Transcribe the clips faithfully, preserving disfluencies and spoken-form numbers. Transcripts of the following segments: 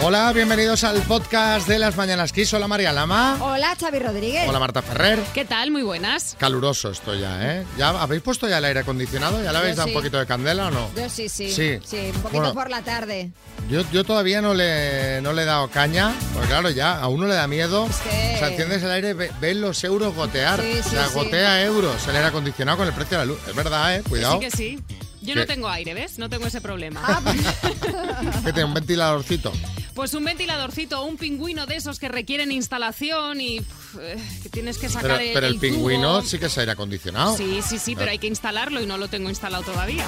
Hola, bienvenidos al podcast de Las Mañanas Kiss. Hola, María Lama. Hola, Xavi Rodríguez. Hola, Marta Ferrer. ¿Qué tal? Muy buenas. Caluroso esto ya, ¿eh? ¿Ya habéis puesto ya el aire acondicionado? ¿Ya le habéis Yo dado sí. un poquito de candela o no? Yo sí, sí. Sí. Sí, un poquito Bueno. por la tarde. Yo, yo todavía no le, no le he dado caña, porque claro, ya a uno le da miedo. Es que- O sea, enciendes el aire, ve- ves los euros gotear. Sí, sí, o sea, sí. gotea euros el aire acondicionado con el precio de la luz. Es verdad, ¿eh? Cuidado. Que sí, que sí. Yo ¿Qué? no tengo aire, ¿ves? No tengo ese problema. Ah, pues, Que tiene un ventiladorcito. Pues un ventiladorcito, un pingüino de esos que requieren instalación y uf, eh, que tienes que sacar Pero, el, pero el el pingüino tubo. sí que es aire acondicionado. Sí, sí, sí, pero hay que instalarlo y no lo tengo instalado todavía.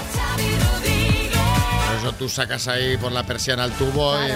Por eso tú sacas ahí por la persiana el tubo claro.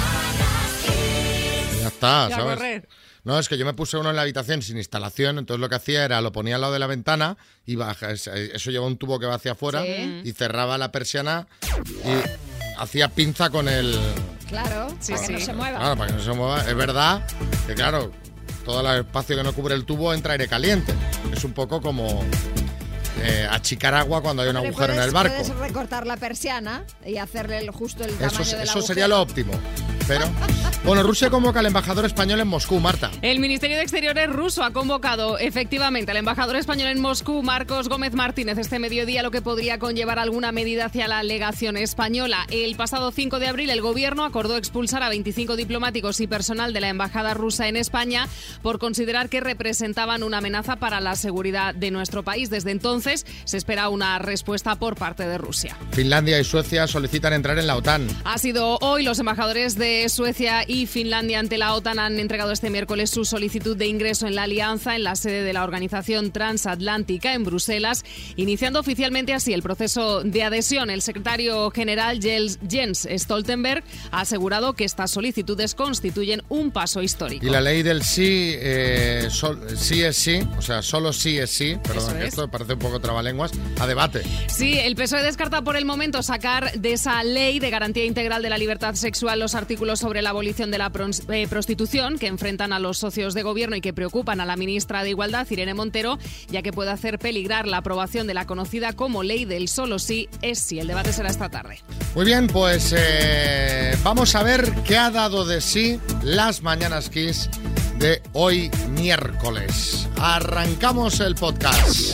y ya está, Y a ¿sabes? correr. No, es que yo me puse uno en la habitación sin instalación, entonces lo que hacía era lo ponía al lado de la ventana y baja, eso lleva un tubo que va hacia afuera Sí. y cerraba la persiana y hacía pinza con el... Claro, Sí, para que sí. no se mueva. Claro, para que no se mueva. Es verdad que, claro, todo el espacio que no cubre el tubo entra aire caliente. Es un poco como eh, achicar agua cuando hay un Hombre, agujero en puedes- el barco. Puedes recortar la persiana y hacerle el- justo el tamaño Eso, del eso agujero. sería lo óptimo. Pero, bueno, Rusia convoca al embajador español en Moscú, Marta. El Ministerio de Exteriores ruso ha convocado efectivamente al embajador español en Moscú, Marcos Gómez Martínez, este mediodía, lo que podría conllevar alguna medida hacia la legación española. El pasado cinco de abril el gobierno acordó expulsar a veinticinco diplomáticos y personal de la embajada rusa en España por considerar que representaban una amenaza para la seguridad de nuestro país. Desde entonces se espera una respuesta por parte de Rusia. Finlandia y Suecia solicitan entrar en la OTAN. Ha sido hoy los embajadores de Suecia y Finlandia ante la OTAN han entregado este miércoles su solicitud de ingreso en la alianza en la sede de la Organización Transatlántica en Bruselas, iniciando oficialmente así el proceso de adhesión. El secretario general Jens Stoltenberg ha asegurado que estas solicitudes constituyen un paso histórico. Y la ley del sí, eh, sol- sí es sí, o sea, solo sí es sí, perdón, Eso que es. esto parece un poco trabalenguas, a debate. Sí, el P S O E descarta por el momento sacar de esa ley de garantía integral de la libertad sexual los artículos sobre la abolición de la pros- eh, prostitución que enfrentan a los socios de gobierno y que preocupan a la ministra de Igualdad, Irene Montero, ya que puede hacer peligrar la aprobación de la conocida como ley del solo sí es sí. El debate será esta tarde. Muy bien, pues eh, vamos a ver qué ha dado de sí las Mañanas Kiss de hoy miércoles. Arrancamos el podcast.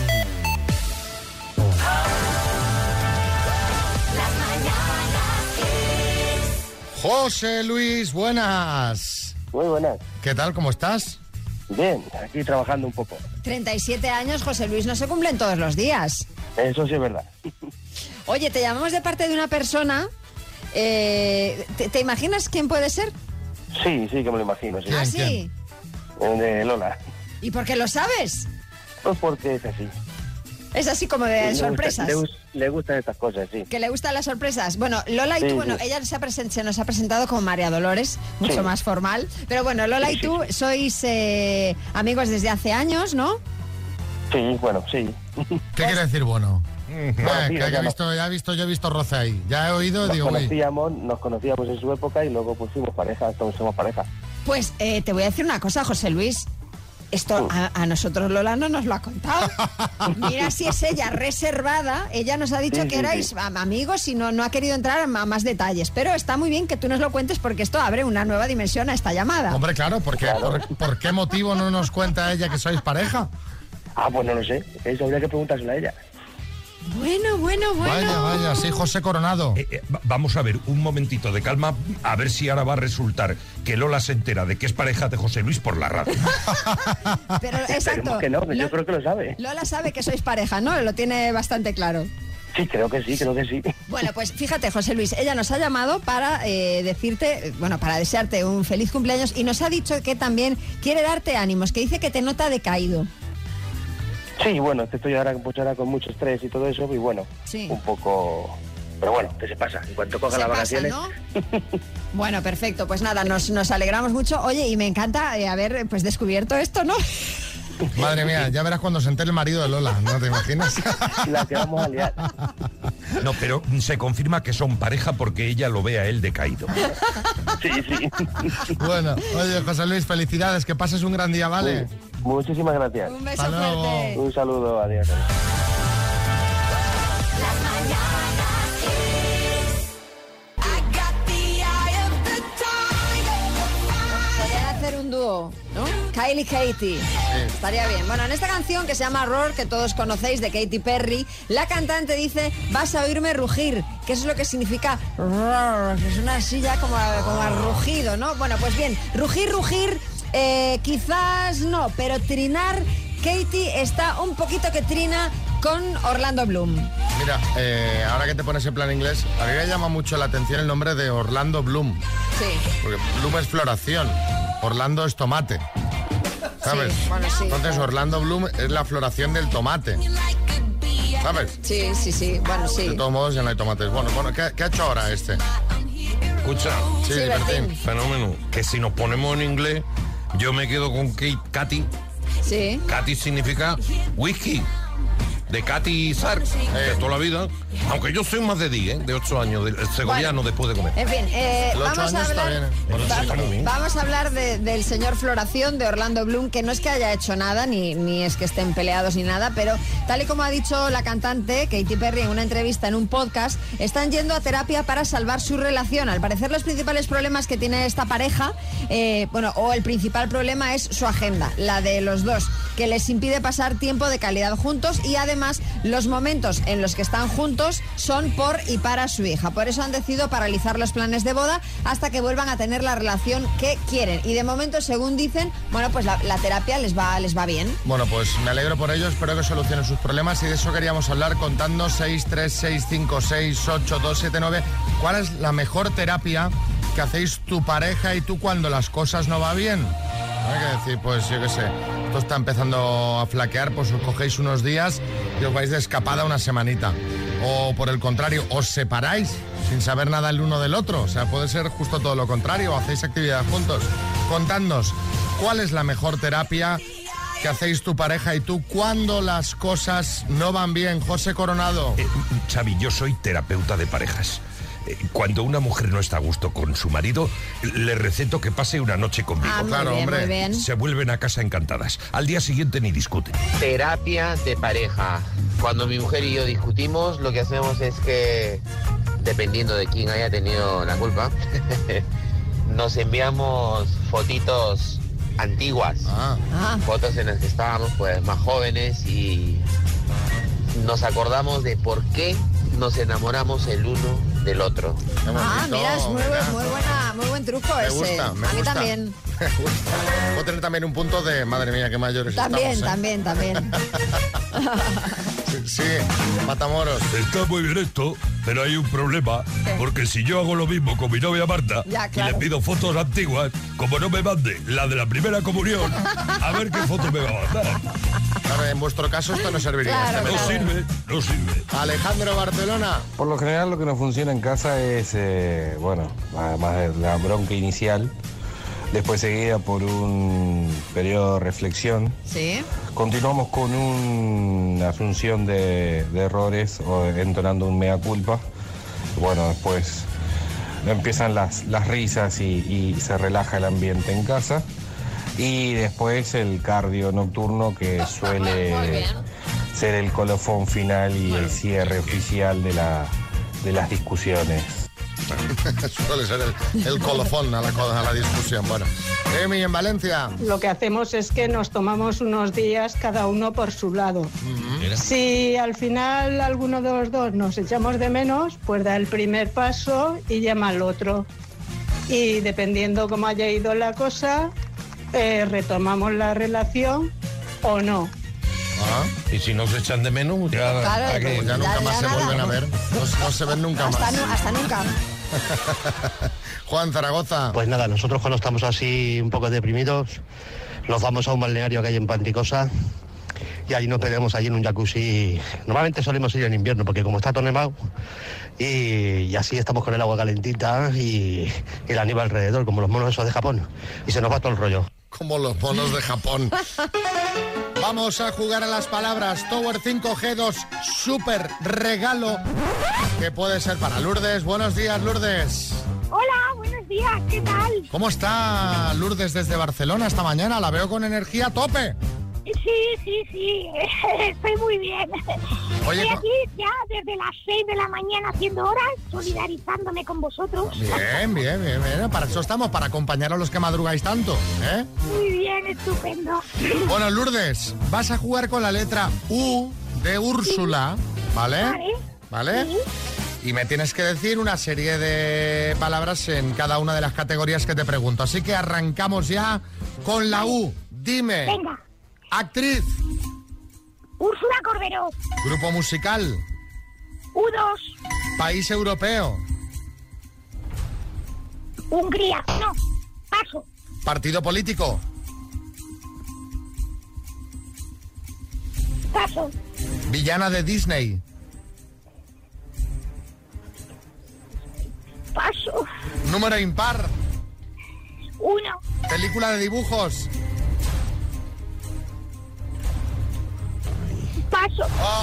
José Luis, buenas. Muy buenas. ¿Qué tal? ¿Cómo estás? Bien, aquí trabajando un poco. treinta y siete años, José Luis, no se cumplen todos los días. Eso sí es verdad. Oye, te llamamos de parte de una persona. eh, ¿te, te imaginas quién puede ser? Sí, sí que me lo imagino, sí. ¿Quién, Ah, sí. quién? Eh, De Lola. ¿Y por qué lo sabes? Pues porque es así. Es así como de Le gusta- sorpresas. Le, gus- le gustan estas cosas, sí. Que le gustan las sorpresas. Bueno, Lola y Sí, tú, bueno, sí. ella se, ha presen- se nos ha presentado como María Dolores, mucho Sí. más formal. Pero bueno, Lola y Sí, tú sí. sois eh, amigos desde hace años, ¿no? Sí, bueno, sí. ¿Qué quiere decir bueno? Eh, sí, que ya ya he no. visto, ya he visto, yo he visto roce ahí. Ya he oído, Nos digo, uy. conocíamos, nos conocíamos en su época y luego pues fuimos pareja, todos somos pareja. Pues eh, te voy a decir una cosa, José Luis. Esto a, a nosotros Lola no nos lo ha contado. Mira si es ella reservada. Ella nos ha dicho Sí, que sí, erais sí. am- amigos y no, no ha querido entrar a ma- más detalles. Pero está muy bien que tú nos lo cuentes porque esto abre una nueva dimensión a esta llamada. Hombre, claro, porque, por, ¿por qué motivo no nos cuenta ella que sois pareja? Ah, pues no lo sé. Eso habría que preguntárselo a ella. Bueno, bueno, bueno. Vaya, vaya, sí, José Coronado. Eh, eh, va- vamos a ver, un momentito de calma, a ver si ahora va a resultar que Lola se entera de que es pareja de José Luis por la radio. Pero exacto. Esperemos que no, que yo Lo- creo que lo sabe. Lola sabe que sois pareja, ¿no? Lo tiene bastante claro. Sí, creo que sí, creo que sí. Bueno, pues fíjate, José Luis, ella nos ha llamado para eh, decirte, bueno, para desearte un feliz cumpleaños y nos ha dicho que también quiere darte ánimos, que dice que te nota decaído. Sí, bueno, es que estoy ahora, pues ahora con mucho estrés y todo eso, y bueno, Sí. un poco... Pero bueno, que se pasa. En cuanto coja Se las pasa, vacaciones... ¿no? Bueno, perfecto. Pues nada, nos, nos alegramos mucho. Oye, y me encanta eh, haber pues descubierto esto, ¿no? Madre mía, ya verás cuando se entere el marido de Lola, ¿no te imaginas? La que vamos a liar. No, pero se confirma que son pareja porque ella lo ve a él decaído. Sí, sí. Bueno, oye, José Luis, felicidades, que pases un gran día, ¿vale? Muchísimas gracias. Un beso Hasta luego. fuerte. Un saludo, adiós. un dúo, ¿no? Kylie Katy. Sí. Estaría bien. Bueno, en esta canción que se llama Roar, que todos conocéis, de Katy Perry, la cantante dice, vas a oírme rugir, que eso es lo que significa roar, que suena así ya como a, como a rugido, ¿no? Bueno, pues bien, rugir, rugir, eh, quizás no, pero trinar, Katy está un poquito que trina con Orlando Bloom. Mira, eh, ahora que te pones en plan inglés, a mí me llama mucho la atención el nombre de Orlando Bloom. Sí. Porque Bloom es floración, Orlando es tomate. ¿Sabes? Sí, bueno, sí. Entonces Orlando Bloom es la floración del tomate. ¿Sabes? Sí, sí, sí. Bueno, sí. De todos modos ya no hay tomates. Bueno, bueno, ¿qué, qué ha hecho ahora este? Escucha, Sí, Sí, Bertín. Bertín. fenómeno, que si nos ponemos en inglés, yo me quedo con Kate, Katy. Sí. Katy significa whisky. De Katy Sark, de toda la vida. Aunque yo soy más de diez, ¿eh? de ocho años, del segoviano, Bueno. después de comer. En fin, eh, Los ocho vamos, a años está hablar, bien, ¿eh? Bueno, sí, va- está muy bien. vamos a hablar de- del señor Floración, de Orlando Bloom, que no es que haya hecho nada, ni, ni es que estén peleados ni nada, pero tal y como ha dicho la cantante Katy Perry en una entrevista en un podcast, están yendo a terapia para salvar su relación. Al parecer los principales problemas que tiene esta pareja, eh, bueno, o el principal problema es su agenda, la de los dos, que les impide pasar tiempo de calidad juntos y además los momentos en los que están juntos son por y para su hija. Por eso han decidido paralizar los planes de boda hasta que vuelvan a tener la relación que quieren. Y de momento, según dicen, bueno, pues la, la terapia les va, les va bien. Bueno, pues me alegro por ello, espero que solucionen sus problemas y de eso queríamos hablar contando seis tres seis cinco seis ocho dos siete nueve. ¿Cuál es la mejor terapia que hacéis tu pareja y tú cuando las cosas no va bien? Hay que decir, pues yo qué sé, esto está empezando a flaquear, pues os cogéis unos días y os vais de escapada una semanita. O por el contrario, os separáis sin saber nada el uno del otro. O sea, puede ser justo todo lo contrario, hacéis actividad juntos. Contadnos, ¿cuál es la mejor terapia que hacéis tu pareja y tú cuando las cosas no van bien? José Coronado. Eh, Xavi, yo soy terapeuta de parejas. Eh, Cuando una mujer no está a gusto con su marido, le receto que pase una noche conmigo. Ah, muy claro, bien, hombre. muy bien. Se vuelven a casa encantadas. Al día siguiente ni discuten. Terapia de pareja. Cuando mi mujer y yo discutimos, lo que hacemos es que, dependiendo de quién haya tenido la culpa, nos enviamos fotitos antiguas, Ah, Ah, fotos en las que estábamos pues más jóvenes y nos acordamos de por qué nos enamoramos el uno del otro. qué ah bonito, mira, es muy, mira. buen- muy, buena, muy buen truco Me ese. gusta, me a mí gusta. también. Me gusta. Puedo tener también un punto de, madre mía, qué mayores También, estamos, ¿eh? también, también. Sí, sí, Matamoros. Está muy bien esto, pero hay un problema, ¿Qué? porque si yo hago lo mismo con mi novia Marta Ya, y claro. le pido fotos antiguas, como no me mande la de la primera comunión, a ver qué foto me va a mandar. Claro, en vuestro caso esto no serviría. Claro, este No claro. sirve, no sirve. Alejandro Barcelona. Por lo general lo que nos funciona en casa es, eh, bueno, además de la bronca inicial, después seguida por un periodo de reflexión, Sí. continuamos con una asunción de, de errores o entonando un mea culpa. Bueno, después empiezan las, las risas y, y se relaja el ambiente en casa. Y después el cardio nocturno que Muy suele bien. ser el colofón final y el cierre oficial de, la, de las discusiones. Suele ser el, el colofón a la, co- a la discusión. Bueno, Emi, en Valencia. Lo que hacemos es que nos tomamos unos días cada uno por su lado. Mira. Si al final alguno de los dos nos echamos de menos, pues da el primer paso y llama al otro. Y dependiendo cómo haya ido la cosa, eh, retomamos la relación o no. Ah, Y si no se echan de menos, ya, Claro, ¿a qué? pues ya Ya- nunca ya más se nada. vuelven a ver. No, no se ven nunca Hasta, más. nu- hasta nunca. Juan Zaragoza. Pues nada, nosotros cuando estamos así un poco deprimidos, nos vamos a un balneario que hay en Panticosa y allí nos pegamos allí en un jacuzzi. Normalmente solemos ir en invierno porque como está todo nevado y, y así estamos con el agua calentita y, y la nieve alrededor, como los monos esos de Japón, y se nos va todo el rollo. Como los monos de Japón. Vamos a jugar a las palabras. Tower cinco G dos, súper regalo que puede ser para Lourdes. Buenos días, Lourdes. Hola, buenos días, ¿qué tal? ¿Cómo está Lourdes desde Barcelona esta mañana? La veo con energía a tope. Sí, sí, sí, estoy muy bien. Oye, Estoy co- aquí ya desde las seis de la mañana haciendo horas, solidarizándome con vosotros. Bien, bien, bien, bien. Para eso estamos, para acompañar a los que madrugáis tanto, ¿eh? Muy bien, estupendo. Bueno, Lourdes, vas a jugar con la letra U de Úrsula, ¿vale? Vale. ¿Vale? Sí. Y me tienes que decir una serie de palabras en cada una de las categorías que te pregunto. Así que arrancamos ya con la U. Dime. Venga. Actriz. Úrsula Corberó. Grupo musical. U dos. País europeo. Hungría. No. Paso. Partido político. Paso. Villana de Disney. Paso. Número impar. Uno. Película de dibujos. Paso.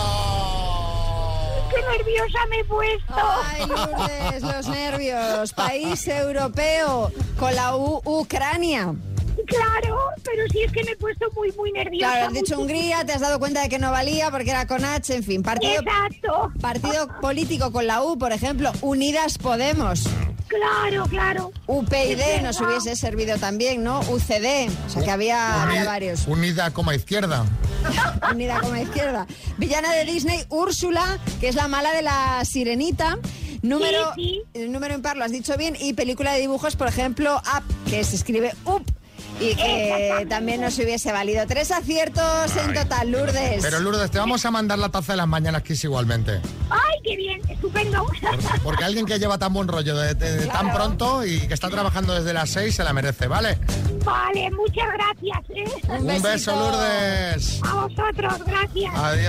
¡Oh! ¡Qué nerviosa me he puesto! Ay, Lourdes, los nervios. País europeo, con la U, Ucrania. Claro, pero sí es que me he puesto muy, muy nerviosa. Claro, has dicho muy- Hungría, te has dado cuenta de que no valía porque era con H, en fin. Partido, Exacto. partido político con la U, por ejemplo, Unidas Podemos. Claro, claro. U P I D Es nos verdad. hubiese servido también, ¿no? U C D, o sea que había, había Uni- varios. Unida como izquierda. Unida como izquierda. Villana de Disney, Úrsula, que es la mala de la Sirenita. Número, Sí, el número impar, lo has dicho bien. Y película de dibujos, por ejemplo, Up, que se escribe Up. Y que Exactamente. también nos hubiese valido. Tres aciertos en total, Lourdes. Pero Lourdes, te vamos a mandar la taza de las mañanas Kiss igualmente. ¡Ay, qué bien! Estupendo. Porque alguien que lleva tan buen rollo de, de- de tan pronto y que está trabajando desde las seis se la merece, ¿vale? Vale, muchas gracias, ¿eh? Un Un beso, besito. Lourdes. A vosotros, gracias. Adiós.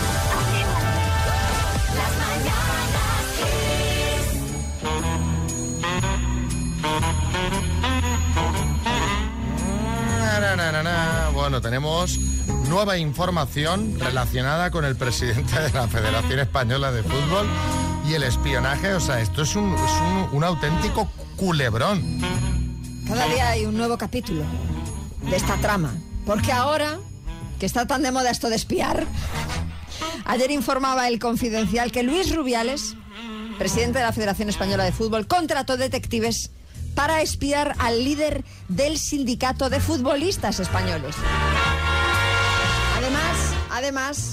Na, na, na, na. Bueno, tenemos nueva información relacionada con el presidente de la Federación Española de Fútbol y el espionaje. O sea, esto es un, es un, un auténtico culebrón. Cada día hay un nuevo capítulo de esta trama. Porque ahora, que está tan de moda esto de espiar, ayer informaba El Confidencial que Luis Rubiales, presidente de la Federación Española de Fútbol, contrató detectives para espiar al líder del sindicato de futbolistas españoles. Además, además,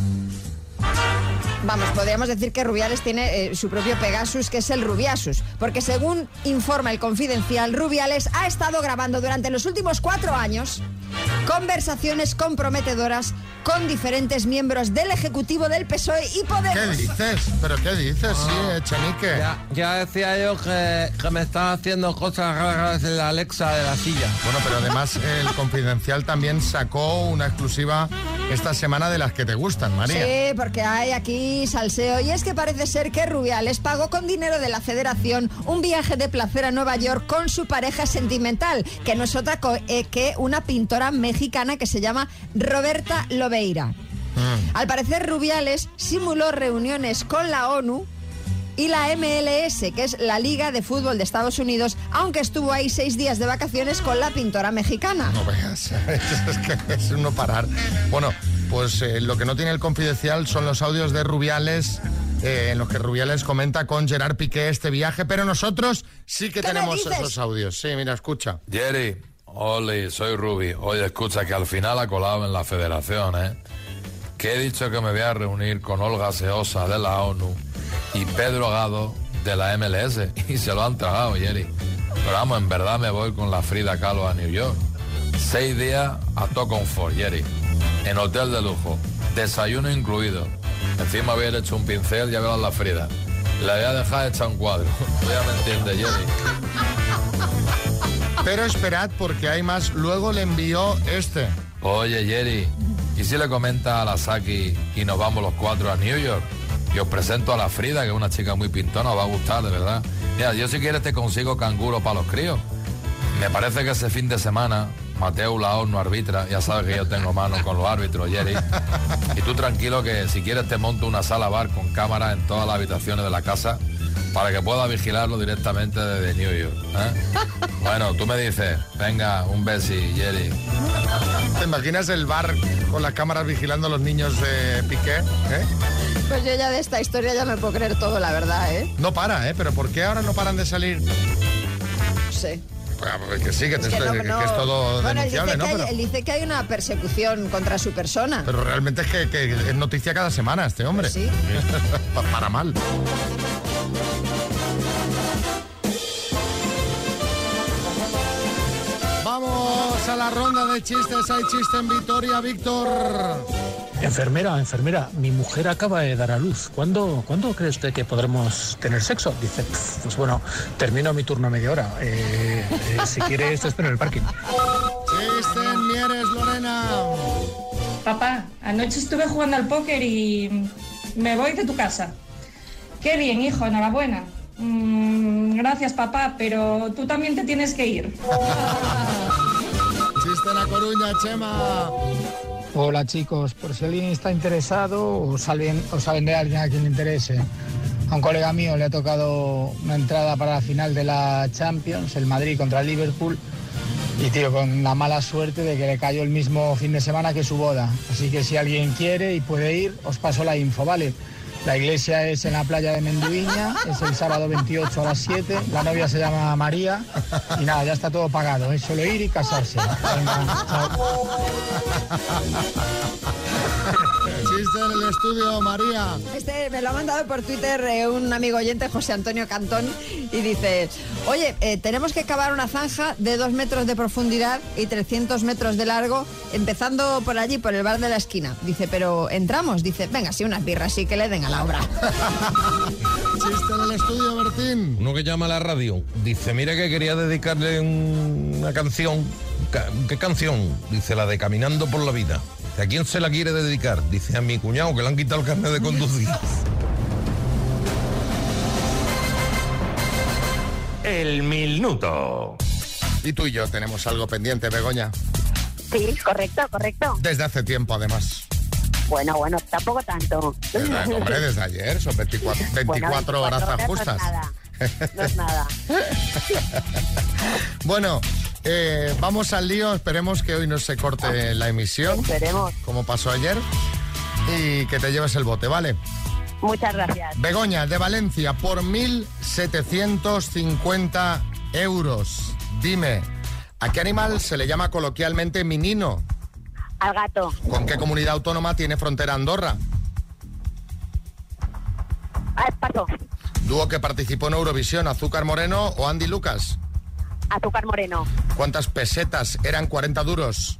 vamos, podríamos decir que Rubiales tiene eh, su propio Pegasus, que es el Rubiasus, porque según informa El Confidencial, Rubiales ha estado grabando durante los últimos cuatro años conversaciones comprometedoras con diferentes miembros del Ejecutivo del P S O E y Podemos. ¿Qué dices? ¿Pero qué dices? Sí, Echenique. Ya, ya decía yo que, que me estaba haciendo cosas raras en la Alexa de la silla. Bueno, pero además El Confidencial también sacó una exclusiva esta semana de las que te gustan, María. Sí, porque hay aquí salseo. Y es que parece ser que Rubiales pagó con dinero de la Federación un viaje de placer a Nueva York con su pareja sentimental, que no es otra co- eh, que una pintora mexicana que se llama Roberta Lobeira. Al parecer, Rubiales simuló reuniones con la ONU y la M L S, que es la Liga de Fútbol de Estados Unidos, aunque estuvo ahí seis días de vacaciones con la pintora mexicana. No veas, es que es un no parar. Bueno, pues eh, lo que no tiene El Confidencial son los audios de Rubiales, eh, en los que Rubiales comenta con Gerard Piqué este viaje, pero nosotros sí que ¿Qué me tenemos dices? esos audios. Sí, mira, escucha. Jerry, Oli, soy Rubi. Oye, escucha, que al final ha colado en la federación, ¿eh? Que he dicho que me voy a reunir con Olga Seosa de la ONU y Pedro Gado de la M L S. Y se lo han tragado, Jerry. Pero vamos, en verdad me voy con la Frida Kahlo a New York. Seis días a todo confort, Jerry. En hotel de lujo. Desayuno incluido. Encima voy a ir hecho un pincel, ya verás la Frida. La voy a dejar hecha un cuadro. Ya me entiendes, Jerry. Pero esperad, porque hay más. Luego le envió este. Oye, Jerry, ¿y si le comenta a la Saki y nos vamos los cuatro a New York? Y os presento a la Frida, que es una chica muy pintona, os va a gustar, de verdad. Mira, yo si quieres te consigo canguro para los críos. Me parece que ese fin de semana Mateo Laos no arbitra, ya sabes que yo tengo mano con los árbitros, Jerry. Y tú tranquilo que si quieres te monto una sala bar con cámaras en todas las habitaciones de la casa para que pueda vigilarlo directamente desde New York. ¿eh? Bueno, tú me dices, venga, un besi, Jerry. ¿Te imaginas el bar con las cámaras vigilando a los niños de Piqué? ¿eh? Pues yo ya de esta historia ya me puedo creer todo, la verdad, ¿eh? No para, ¿eh? Pero ¿por qué ahora no paran de salir? No sé. Pues que sí, que, te Es que estoy- no, que- no. que es todo Bueno, él denunciable, dice, ¿no? que hay, Pero, él dice que hay una persecución contra su persona. pero realmente es que, que es noticia cada semana este hombre. Pues sí. Pa- Para mal. Vamos a la ronda de chistes. Hay chiste en Vitoria, Víctor. Enfermera, enfermera, mi mujer acaba de dar a luz. ¿Cuándo, ¿cuándo cree usted que podremos tener sexo? Dice, "Pf, pues bueno, termino mi turno a media hora. Eh, eh, si quiere, esto espero en el parking. Chiste en Mieres, Lorena. Papá, anoche estuve jugando al póker y me voy de tu casa. Qué bien, hijo, enhorabuena. Mm, gracias, papá, pero tú también te tienes que ir. Chiste en La Coruña, Chema. Hola chicos, por si alguien está interesado o saben, o saben de alguien a quien le interese. A un colega mío le ha tocado una entrada para la final de la Champions, el Madrid contra el Liverpool, y tío, con la mala suerte de que le cayó el mismo fin de semana que su boda. Así que si alguien quiere y puede ir, os paso la info, ¿vale? La iglesia es en la playa de Menduiña, es el sábado veintiocho a las siete, la novia se llama María y nada, ya está todo pagado, es solo ir y casarse. Venga, chao. Chiste en el estudio, María. Este me lo ha mandado por Twitter eh, un amigo oyente, José Antonio Cantón, y dice, oye, eh, tenemos que cavar una zanja de dos metros de profundidad y trescientos metros de largo, empezando por allí, por el bar de la esquina. Dice, pero ¿entramos? Dice, venga, sí, unas birras, sí, que le den a la obra. Chiste en el estudio, Bertín. Uno que llama a la radio, dice, mira que quería dedicarle un- una canción. Ca- ¿Qué canción? Dice, la de Caminando por la Vida. ¿A quién se la quiere dedicar? Dice, a mi cuñado, que le han quitado el carnet de conducir. El minuto. Y tú y yo tenemos algo pendiente, Begoña. Sí, correcto, correcto. Desde hace tiempo, además. Bueno, bueno, tampoco tanto. Desde, hombre, desde ayer, son veinticuatro, veinticuatro Bueno, horas veinticuatro justas. horas No es nada. Bueno, eh, vamos al lío. Esperemos que hoy no se corte la emisión. Esperemos. Como pasó ayer. Y que te lleves el bote, ¿vale? Muchas gracias. Begoña, de Valencia, por mil setecientos cincuenta euros. Dime, ¿a qué animal se le llama coloquialmente minino? Al gato. ¿Con qué comunidad autónoma tiene frontera Andorra? Al paso. Dúo que participó en Eurovisión, Azúcar Moreno o Andy Lucas. Azúcar Moreno. ¿Cuántas pesetas eran cuarenta duros?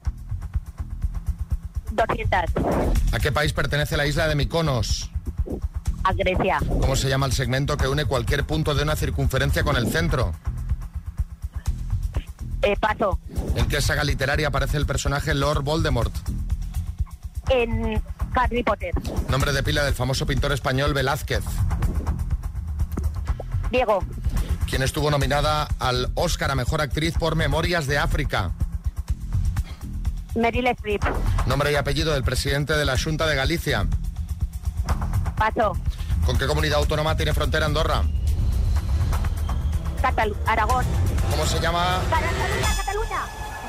doscientas. ¿A qué país pertenece la isla de Mykonos? A Grecia. ¿Cómo se llama el segmento que une cualquier punto de una circunferencia con el centro? Eh, paso. ¿En qué saga literaria aparece el personaje Lord Voldemort? En Harry Potter. Nombre de pila del famoso pintor español Velázquez. Diego. ¿Quién estuvo nominada al Oscar a Mejor Actriz por Memorias de África? Meryl Streep. Nombre y apellido del presidente de la Xunta de Galicia. Paso. ¿Con qué comunidad autónoma tiene frontera Andorra? Catalu Aragón. ¿Cómo se llama? Cataluña, Cataluña.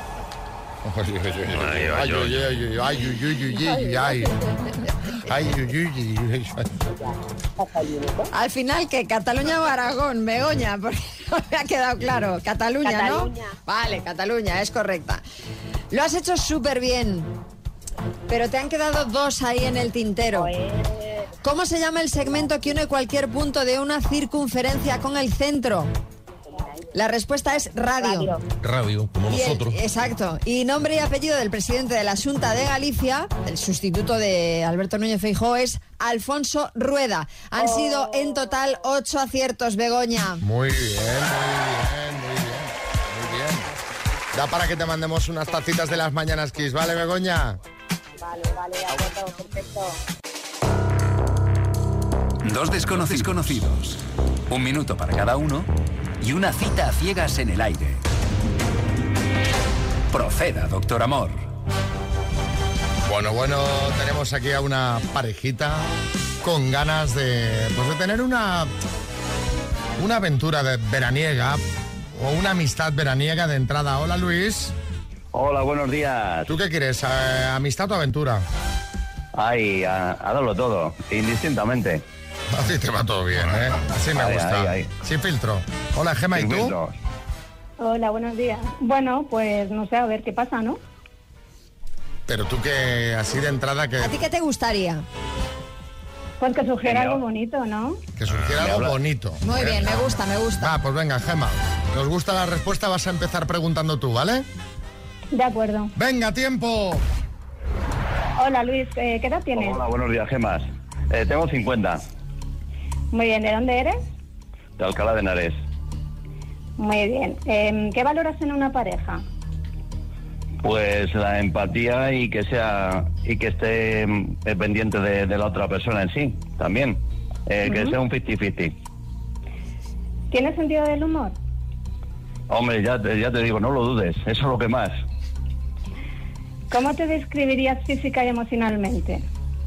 Ay, ay, ay, ay, ay, ay, ay, ay, ay. Ay, ay, ay, ay, ay. Al final, ¿qué? ¿Cataluña o Aragón? Begoña, porque no me ha quedado claro. Cataluña, Cataluña. ¿no? Vale, Cataluña, es correcta. Lo has hecho súper bien, pero te han quedado dos ahí en el tintero. ¿Cómo se llama el segmento que une cualquier punto de una circunferencia con el centro? La respuesta es radio. Radio, como Y el- nosotros. exacto. Y nombre y apellido del presidente de la Xunta de Galicia, el sustituto de Alberto Núñez Feijóo, es Alfonso Rueda. Han sido en total ocho aciertos, Begoña. Muy bien, muy bien, muy bien, muy bien. Da para que te mandemos unas tacitas de las mañanas Kiss, ¿vale, Begoña? Vale, vale, de acuerdo, perfecto. Dos desconocidos conocidos, un minuto para cada uno y una cita a ciegas en el aire. Proceda, doctor Amor. Bueno, bueno, tenemos aquí a una parejita con ganas de, pues de tener una, una aventura de veraniega o una amistad veraniega de entrada. Hola, Luis. Hola, buenos días. ¿Tú qué quieres? ¿Eh, ¿Amistad o aventura? Ay, a, a darlo todo, indistintamente. Así te va todo bien, ¿eh? Así me Ay, gusta. ay, ay. Sin filtro. Hola, Gemma, Sin ¿y tú? filtros. Hola, buenos días. Bueno, pues no sé, a ver qué pasa, ¿no? Pero tú que así de entrada que, ¿A ti qué te gustaría? Pues que surgiera algo bonito, ¿no? que surgiera Me algo habla. bonito. Muy bien, me gusta, me gusta. Ah, pues venga, Gemma. ¿Nos gusta la respuesta? Vas a empezar preguntando tú, ¿vale? De acuerdo. ¡Venga, tiempo! Hola, Luis, eh, ¿qué edad tienes? Hola, buenos días, Gemas. Eh, tengo cincuenta, Muy bien, ¿de dónde eres? de Alcalá de Henares. Muy bien. Eh, ¿Qué valoras en una pareja? Pues la empatía y que sea y que esté mm, eh, pendiente de, de la otra persona en sí, también. Eh, Que Ujú. sea un cincuenta cincuenta. ¿Tienes sentido del humor? Hombre, ya te, ya te digo, no lo dudes, eso es lo que más. ¿Cómo te describirías física y emocionalmente?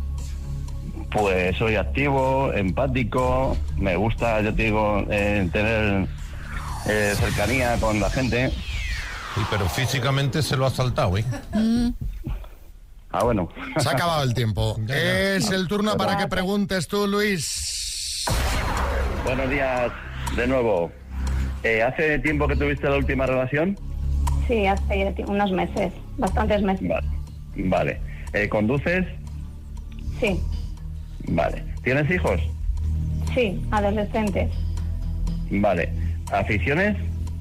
Pues soy activo, empático, me gusta, ya te digo, eh, tener eh, cercanía con la gente. Sí, pero físicamente se lo ha saltado, ¿eh? Ah, bueno. Se ha acabado el tiempo. Ya, ya. Es el turno para que preguntes tú, Luis. Buenos días de nuevo. Eh, ¿Hace tiempo que tuviste la última relación? Sí, hace unos meses, bastantes meses. Vale. Vale. Eh, ¿Conduces? Sí, Vale. ¿Tienes hijos? sí, adolescentes. Vale. ¿Aficiones?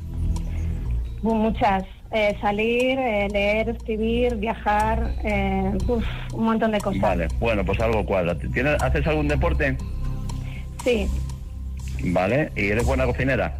Uh, Muchas. Eh, salir, eh, leer, escribir, viajar, eh, uf, un montón de cosas. Vale. Bueno, pues algo cuadra. ¿Tienes, ¿Haces algún deporte? Sí. Vale. ¿Y eres buena cocinera?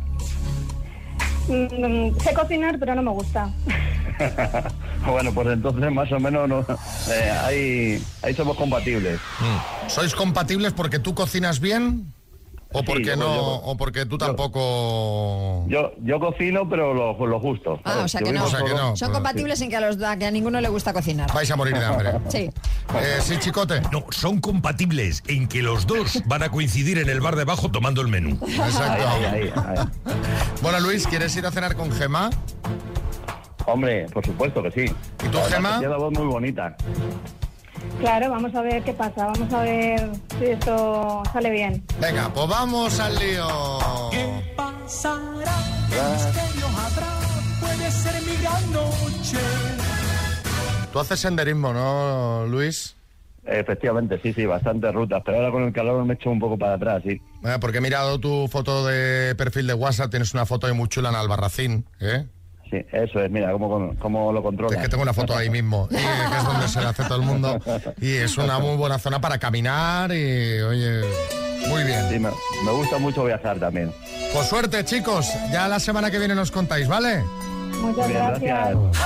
Mm, sé cocinar, pero no me gusta. Bueno, pues entonces más o menos no, eh, ahí, ahí somos compatibles. ¿Sois compatibles porque tú cocinas bien? ¿O Sí, porque yo- no? yo- ¿O porque tú tampoco...? Yo yo cocino, pero lo, lo justo. Ah, ¿sabes? o sea Yo que vivo no. O sea que no, Son pues, compatibles en que a, los, a que a ninguno le gusta cocinar. Vais a morir de hambre. Sí. Eh, sí, Chicote. No, son compatibles en que los dos van a coincidir en el bar de abajo tomando el menú. Exacto. Ahí, ahí, ahí. Bueno, Luis, ¿quieres ir a cenar con Gemma? Hombre, por supuesto que sí. ¿Y tú, Además, Gemma? Tiene la voz muy bonita. Claro, vamos a ver qué pasa, vamos a ver si esto sale bien. Venga, pues vamos al lío. ¿Qué pasará? ¿Qué misterios habrá? Puede ser mi gran noche. Tú haces senderismo, ¿no, Luis? Efectivamente, sí, sí, bastantes rutas, pero ahora con el calor me echo un poco para atrás, sí. Eh, porque he mirado tu foto de perfil de WhatsApp, tienes una foto ahí muy chula en Albarracín, ¿eh? Sí, eso es, mira, cómo, cómo lo controla. Es que tengo una foto ahí mismo, y que es donde se le hace todo el mundo. Y es una muy buena zona para caminar y, oye, muy bien. Sí, me, me gusta mucho viajar también. Pues suerte, chicos. Ya la semana que viene nos contáis, ¿vale? Muchas Bien, gracias. gracias.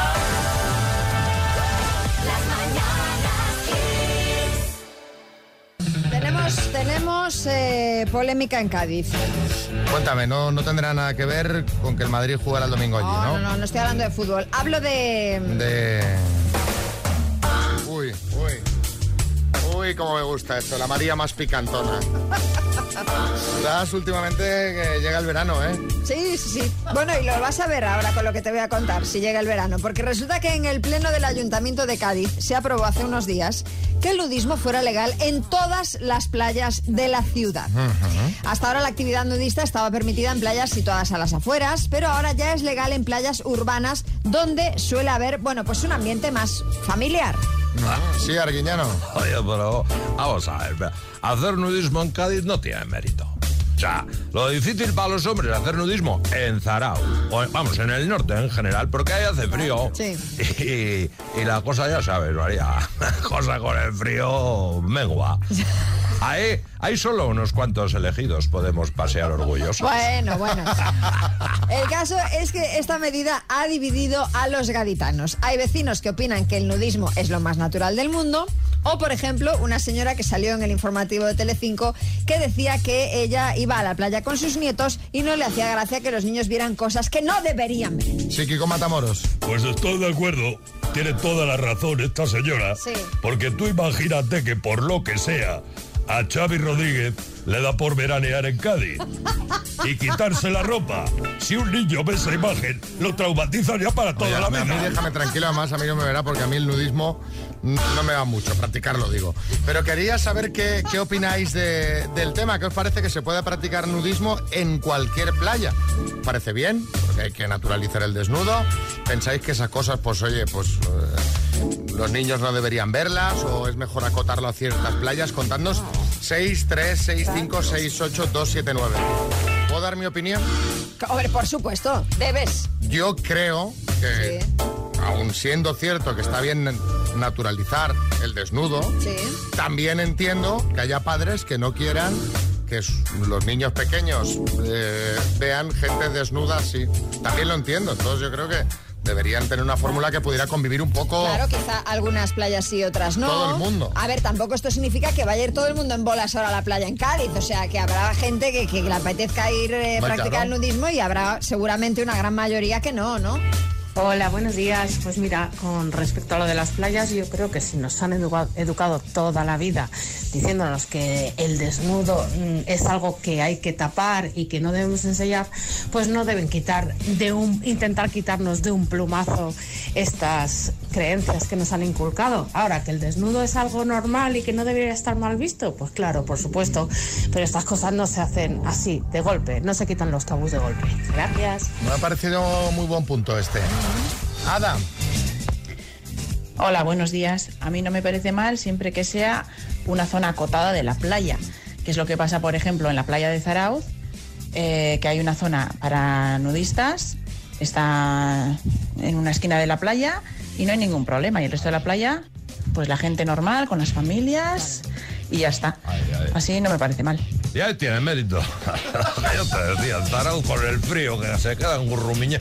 Tenemos, tenemos eh, polémica en Cádiz. Cuéntame, no, no tendrá nada que ver con que el Madrid jugara el domingo allí, No, ¿no? no, no, no estoy hablando de fútbol. Hablo de... De... Uy, uy. Uy, cómo me gusta esto, la María más picantona. Estás últimamente que llega el verano, ¿eh? Sí, sí, sí. Bueno, y lo vas a ver ahora con lo que te voy a contar, si llega el verano. Porque resulta que en el Pleno del Ayuntamiento de Cádiz se aprobó hace unos días que el nudismo fuera legal en todas las playas de la ciudad. Hasta ahora la actividad nudista estaba permitida en playas situadas a las afueras, pero ahora ya es legal en playas urbanas donde suele haber, bueno, pues un ambiente más familiar. Sí, Arguiñano. Oye, pero vamos a ver, hacer nudismo en Cádiz no tiene mérito. O sea, lo difícil para los hombres es hacer nudismo en Zarao, o vamos, en el norte en general, porque ahí hace frío. Sí. Y, y la cosa, ya sabes, María, la cosa con el frío mengua. Ahí, ahí solo unos cuantos elegidos podemos pasear orgullosos. Bueno, bueno. El caso es que esta medida ha dividido a los gaditanos. Hay vecinos que opinan que el nudismo es lo más natural del mundo. O, por ejemplo, una señora que salió en el informativo de Telecinco que decía que ella iba a la playa con sus nietos y no le hacía gracia que los niños vieran cosas que no deberían ver. Sí, Kiko Matamoros. Pues estoy de acuerdo. Tiene toda la razón esta señora. Sí. Porque tú imagínate que por lo que sea a Xavi Rodríguez le da por veranear en Cádiz y quitarse la ropa. Si un niño ve esa imagen, lo traumatizaría para toda Oye, la a vida. mí déjame tranquilo, además a mí no me verá porque a mí el nudismo no me va mucho, practicarlo digo. Pero quería saber qué, qué opináis de, del tema, ¿qué os parece que se pueda practicar nudismo en cualquier playa? ¿Parece bien? Porque hay que naturalizar el desnudo. ¿Pensáis que esas cosas, pues oye, pues eh, los niños no deberían verlas o es mejor acotarlo a ciertas playas? Contadnos seis tres seis cinco seis ocho dos siete nueve. ¿Puedo dar mi opinión? Hombre, por supuesto, debes. Yo creo que, sí, aun siendo cierto que está bien naturalizar el desnudo, sí, también entiendo que haya padres que no quieran que los niños pequeños eh, vean gente desnuda así. También lo entiendo, entonces yo creo que deberían tener una fórmula que pudiera convivir un poco... Claro, quizá algunas playas sí, otras no. Todo el mundo. A ver, tampoco esto significa que vaya a ir todo el mundo en bolas ahora a la playa en Cádiz. O sea, que habrá gente que, que le apetezca ir a eh, practicar claro. el nudismo y habrá seguramente una gran mayoría que no, ¿no? Hola, buenos días. Pues mira, con respecto a lo de las playas, yo creo que si nos han educado, educado toda la vida diciéndonos que el desnudo mm, es algo que hay que tapar y que no debemos enseñar, pues no deben quitar de un, intentar quitarnos de un plumazo estas creencias que nos han inculcado. Ahora, que el desnudo es algo normal y que no debería estar mal visto, pues claro, por supuesto, pero estas cosas no se hacen así, de golpe, no se quitan los tabús de golpe. Gracias. Me ha parecido muy buen punto este. Ada. Hola, buenos días. A mí no me parece mal siempre que sea una zona acotada de la playa, que es lo que pasa, por ejemplo, en la playa de Zarauz, eh, que hay una zona para nudistas, está en una esquina de la playa y no hay ningún problema. Y el resto de la playa, pues la gente normal, con las familias y ya está. Ay, ay. Así no me parece mal. Ya tiene mérito. Yo te decía, Zarauz con el frío que se queda en Gurrumiña.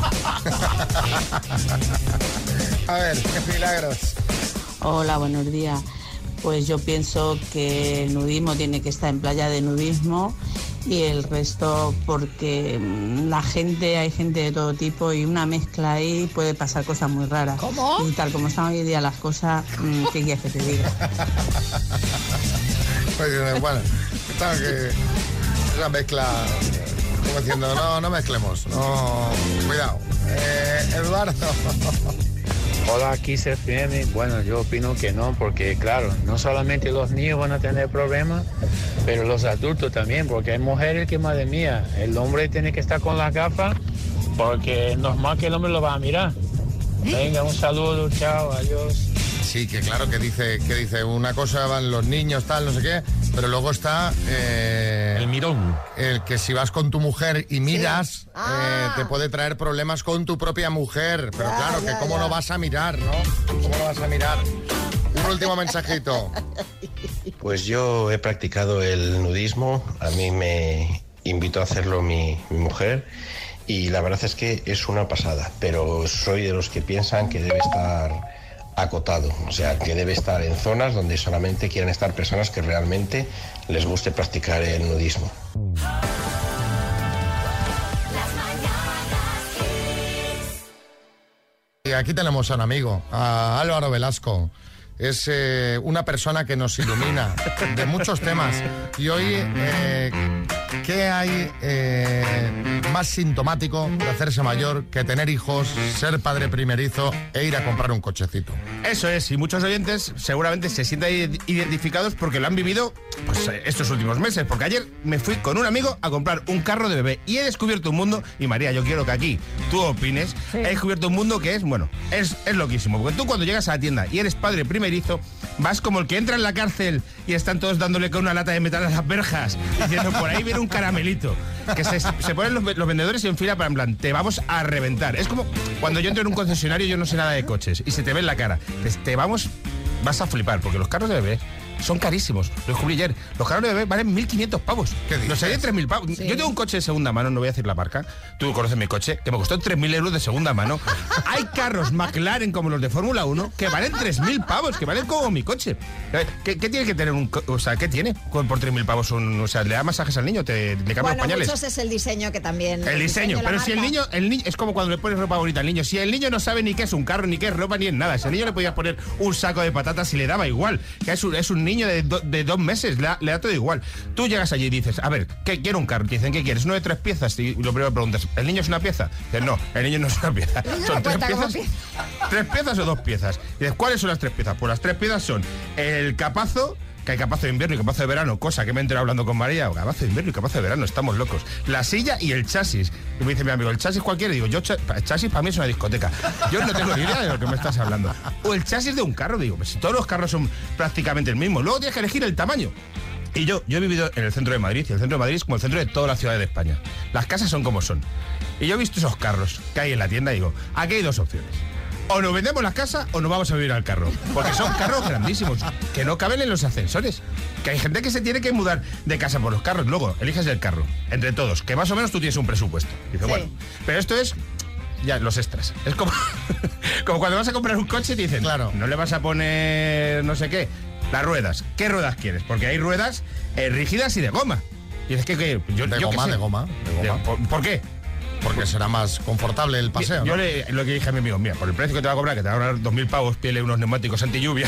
A ver, qué milagros. Hola, buenos días. Pues yo pienso que el nudismo tiene que estar en playa de nudismo y el resto porque la gente, hay gente de todo tipo y una mezcla ahí puede pasar cosas muy raras. ¿Cómo? Y tal como están hoy en día las cosas, ¿qué quieres que te diga? Pues bueno, claro que esa mezcla, como diciendo, no, no mezclemos, no, cuidado. Eh, Eduardo. Hola, aquí se F M. Bueno, yo opino que no, porque claro, no solamente los niños van a tener problemas, pero los adultos también, porque hay mujeres que, madre mía, el hombre tiene que estar con las gafas, porque es normal que el hombre lo va a mirar. Venga, un saludo, chao, adiós. Sí, que claro, que dice, que dice una cosa van los niños, tal, no sé qué, pero luego está... Eh, el mirón. El que si vas con tu mujer y miras, sí. ah. eh, te puede traer problemas con tu propia mujer. Pero ya, claro, ya, que cómo ya. no vas a mirar, ¿no? ¿Cómo no vas a mirar? Un último mensajito. Pues yo he practicado el nudismo, a mí me invitó a hacerlo mi, mi mujer y la verdad es que es una pasada, pero soy de los que piensan que debe estar acotado, o sea, que debe estar en zonas donde solamente quieran estar personas que realmente les guste practicar el nudismo. Y aquí tenemos a un amigo, a Álvaro Velasco. Es eh, una persona que nos ilumina de muchos temas. Y hoy, eh, ¿qué hay eh, más sintomático de hacerse mayor que tener hijos, ser padre primerizo e ir a comprar un cochecito? Eso es, y muchos oyentes seguramente se sientan identificados porque lo han vivido pues, estos últimos meses. Porque ayer me fui con un amigo a comprar un carro de bebé y he descubierto un mundo, y María, yo quiero que aquí tú opines, sí. He descubierto un mundo que es, bueno, es, es loquísimo. Porque tú cuando llegas a la tienda y eres padre primerizo, vas como el que entra en la cárcel y están todos dándole con una lata de metal a las verjas, diciendo por ahí viene un caramelito. Que se, se ponen los, los vendedores en fila para en plan, te vamos a reventar. Es como cuando yo entro en un concesionario, yo no sé nada de coches, y se te ve en la cara. Te, te vamos, vas a flipar, porque los carros de bebé son carísimos. Lo descubrí ayer. Los carros de bebé valen mil quinientos pavos. Los hay de tres mil pavos. Sí. Yo tengo un coche de segunda mano, no voy a decir la marca. Tú conoces mi coche, que me costó tres mil euros de segunda mano. Hay carros McLaren como los de Fórmula uno que valen tres mil pavos, que valen como mi coche. ¿Qué, qué tiene que tener un co- O sea, ¿qué tiene por tres mil pavos? Un, o sea, ¿le da masajes al niño? ¿Te, ¿Le cambia bueno, los pañales? Muchos es el diseño que también... El, el diseño, diseño pero si el niño, el niño... Es como cuando le pones ropa bonita al niño. Si el niño no sabe ni qué es un carro, ni qué es ropa, ni es nada. Si al niño le podías poner un saco de patatas y le daba igual. Que es un, es un niño niño de, do, de dos meses, le da, le da todo igual. Tú llegas allí y dices, a ver, ¿qué quiero un carro? Te dicen, ¿qué quieres? Uno de tres piezas. Y lo primero preguntas, ¿el niño es una pieza? Dices, no, el niño no es una pieza. Son tres piezas, pieza. tres piezas o dos piezas. Y dices, ¿cuáles son las tres piezas? Pues las tres piezas son el capazo, que hay capazo de invierno y capazo de verano, cosa que me he enterado hablando con María, capazo de invierno y capazo de verano, estamos locos. La silla y el chasis. Y me dice mi amigo, ¿el chasis cualquiera? Y digo, yo, el chasis para mí es una discoteca. Yo no tengo ni idea de lo que me estás hablando. O el chasis de un carro, digo, pues si todos los carros son prácticamente el mismo. Luego tienes que elegir el tamaño. Y yo, yo he vivido en el centro de Madrid, y el centro de Madrid es como el centro de todas las ciudades de España. Las casas son como son. Y yo he visto esos carros que hay en la tienda y digo, aquí hay dos opciones. O nos vendemos las casas o nos vamos a vivir al carro. Porque son carros grandísimos, que no caben en los ascensores. Que hay gente que se tiene que mudar de casa por los carros. Luego, eliges el carro, entre todos, que más o menos tú tienes un presupuesto. Dice, sí. Bueno, pero esto es... Ya, los extras. Es como, como cuando vas a comprar un coche y te dicen, claro, no le vas a poner no sé qué. Las ruedas. ¿Qué ruedas quieres? Porque hay ruedas eh, rígidas y de goma. Y es que, que yo, de, yo goma, de goma, de goma, de, ¿por, ¿Por qué? Porque será más confortable el paseo. Yo ¿no? le, lo que dije a mi amigo, mira, por el precio que te va a cobrar, que te va a cobrar dos mil pavos, pídele unos neumáticos anti lluvia,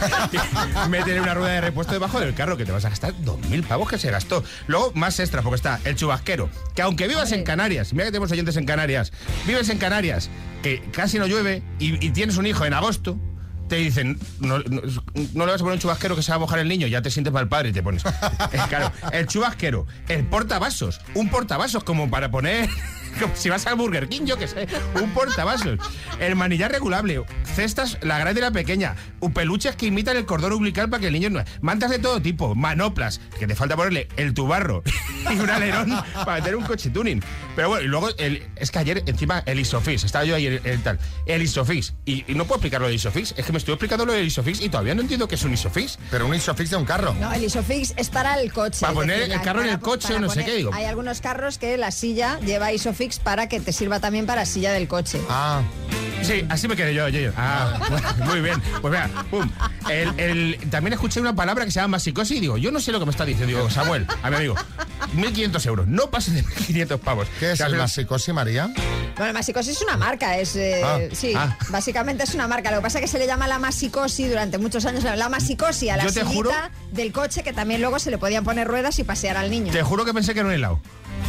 métele una rueda de repuesto debajo del carro, que te vas a gastar dos mil pavos que se gastó. Luego, más extra, porque está el chubasquero, que aunque vivas en Canarias, mira que tenemos oyentes en Canarias, vives en Canarias, que casi no llueve, y, y tienes un hijo en agosto, te dicen, no, no, no le vas a poner un chubasquero que se va a mojar el niño, ya te sientes mal padre y te pones. Es claro, el chubasquero, el portavasos, un portavasos como para poner... Como si vas al Burger King, yo qué sé, un portavasos, el manillar regulable, cestas, la grande y la pequeña, peluches que imitan el cordón umbilical para que el niño no... Mantas de todo tipo, manoplas, que te falta ponerle el tubarro y un alerón para meter un coche tuning. Pero bueno, y luego, el, es que ayer encima el Isofix, estaba yo ahí el, el tal, el Isofix, y, y no puedo explicar lo del Isofix, es que me estoy explicando lo del Isofix y todavía no entiendo qué es un Isofix. Pero un Isofix de un carro. No, el Isofix es para el coche. Para poner decir, el carro en el coche o no poner, sé qué, digo. Hay algunos carros que la silla lleva Isofix para que te sirva también para silla del coche. Ah, sí, así me quedé yo, yo. Ah, muy bien. Pues mira, pum. El, el, también escuché una palabra que se llama masicosis y digo, yo no sé lo que me está diciendo. Digo, Samuel, a mi amigo, mil quinientos euros, no pases de mil quinientos pavos. ¿Qué es el masicosis, María? Bueno, masicosis es una marca, es eh, ah, sí, ah. básicamente es una marca. Lo que pasa es que se le llama la masicosis durante muchos años, la masicosis a la sillita juro, del coche, que también luego se le podían poner ruedas y pasear al niño. Te juro que pensé que era un helado.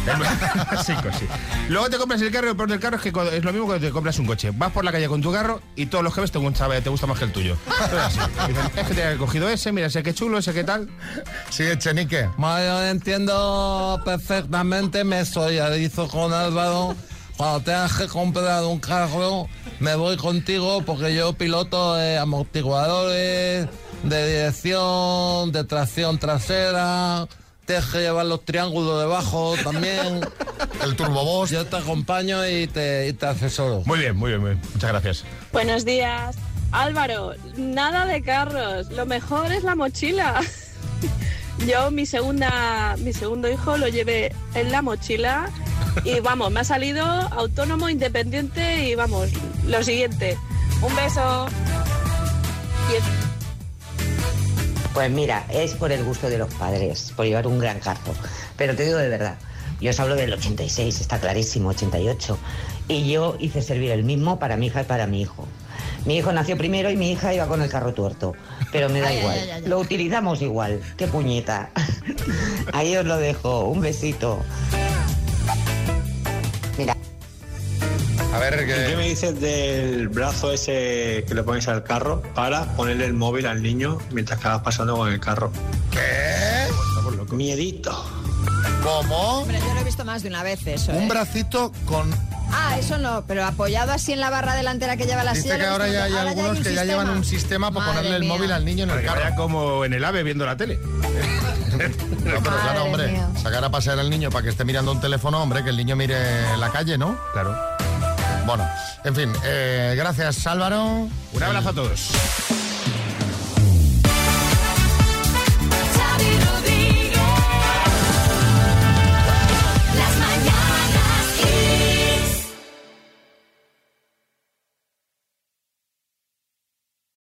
Sí, sí. Luego te compras el carro y el peor del carro es que es lo mismo que te compras un coche. Vas por la calle con tu carro y todos los jefes te gusta, te gusta más que el tuyo. Así. Es que te he cogido ese, mira, ese que chulo, ese que tal. Sí, Echenique. Yo entiendo perfectamente, me solidarizo con Álvaro. Cuando tengas que comprar un carro, me voy contigo porque yo piloto eh, amortiguadores, de dirección, de tracción trasera. Tienes que llevar los triángulos debajo también. El turboboss. Yo te acompaño y te, y te asesoro. Muy bien, muy bien, muy bien. Muchas gracias. Buenos días. Álvaro, nada de carros. Lo mejor es la mochila. Yo mi segunda, mi segundo hijo lo llevé en la mochila y vamos, me ha salido autónomo, independiente y vamos, lo siguiente. Un beso. Y... Pues mira, es por el gusto de los padres, por llevar un gran carro. Pero te digo de verdad, yo os hablo del ochenta y seis, está clarísimo, ochenta y ocho. Y yo hice servir el mismo para mi hija y para mi hijo. Mi hijo nació primero y mi hija iba con el carro tuerto. Pero me da ay, igual, ay, ay, ay. Lo utilizamos igual. ¡Qué puñeta! Ahí os lo dejo, un besito. Mira. A ver, ¿qué... ¿qué me dices del brazo ese que le pones al carro para ponerle el móvil al niño mientras que vas pasando con el carro? ¿Qué? Miedito. ¿Cómo? Hombre, yo lo he visto más de una vez eso, Un ¿eh? bracito con... Ah, eso no, pero apoyado así en la barra delantera que lleva la Dice silla. que ahora ya hay ahora algunos ya hay que ya llevan un sistema para Madre ponerle el mía. móvil al niño en el carro. Vaya como en el AVE viendo la tele. No, pero claro, hombre, mía. sacar a pasear al niño para que esté mirando un teléfono, hombre, que el niño mire la calle, ¿no? Claro. Bueno, en fin, eh, gracias Álvaro. Un abrazo a todos.